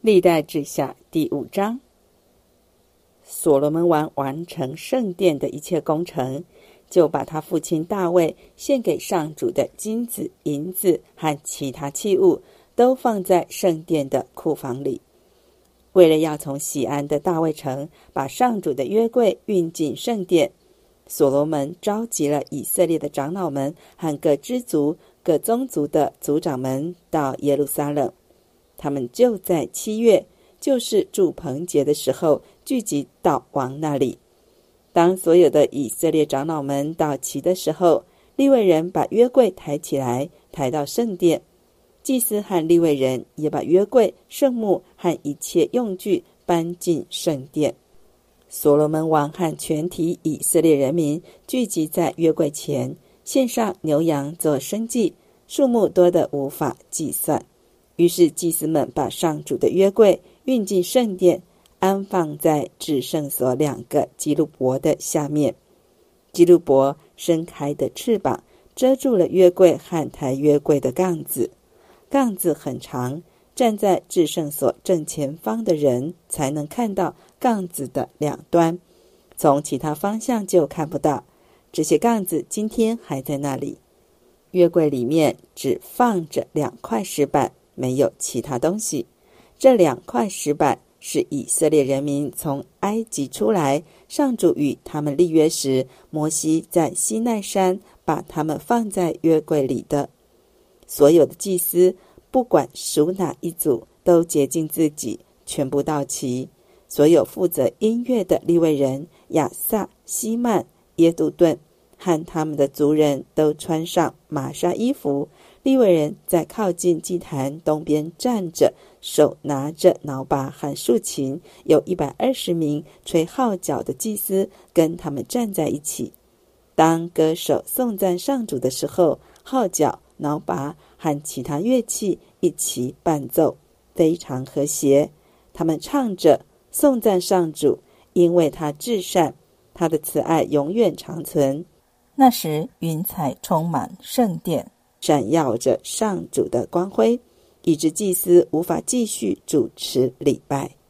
历代志下第5章。所罗门王完成圣殿的一切工程，就把他父亲大卫献给上主的金子、银子和其他器物，都放在圣殿的库房里。为了要从喜安的大卫城把上主的约柜运进圣殿，所罗门召集了以色列的长老们和各支族、各宗族的族长们到耶路撒冷。他们就在7月，就是住棚节的时候，聚集到王那里。当所有的以色列长老们到齐的时候，利未人把约柜抬起来，抬到圣殿。祭司和利未人也把约柜、圣幕和一切用具搬进圣殿。所罗门王和全体以色列人民聚集在约柜前，献上牛羊做牲祭，数目多得无法计算。于是祭司们把上主的约柜运进圣殿，安放在至圣所2个基路伯的下面。基路伯伸开的翅膀遮住了约柜和抬约柜的杠子，杠子很长，站在至圣所正前方的人才能看到杠子的2端，从其他方向就看不到。这些杠子今天还在那里。约柜里面只放着2块石板，没有其他东西。这2块石板是以色列人民从埃及出来，上主与他们立约时，摩西在西奈山把他们放在约柜里的。所有的祭司，不管属哪一族，都洁净自己，全部到齐。所有负责音乐的利未人亚萨、希曼、耶杜顿和他们的族人都穿上麻纱衣服。利未人在靠近祭坛东边站着，手拿着挠拔和竖琴，有120名吹号角的祭司跟他们站在一起。当歌手颂赞上主的时候，号角、挠拔和其他乐器一起伴奏，非常和谐。他们唱着颂赞上主，因为他至善，他的慈爱永远长存。 那时云彩充满圣殿， 闪耀着上主的光辉，以致祭司无法继续主持礼拜。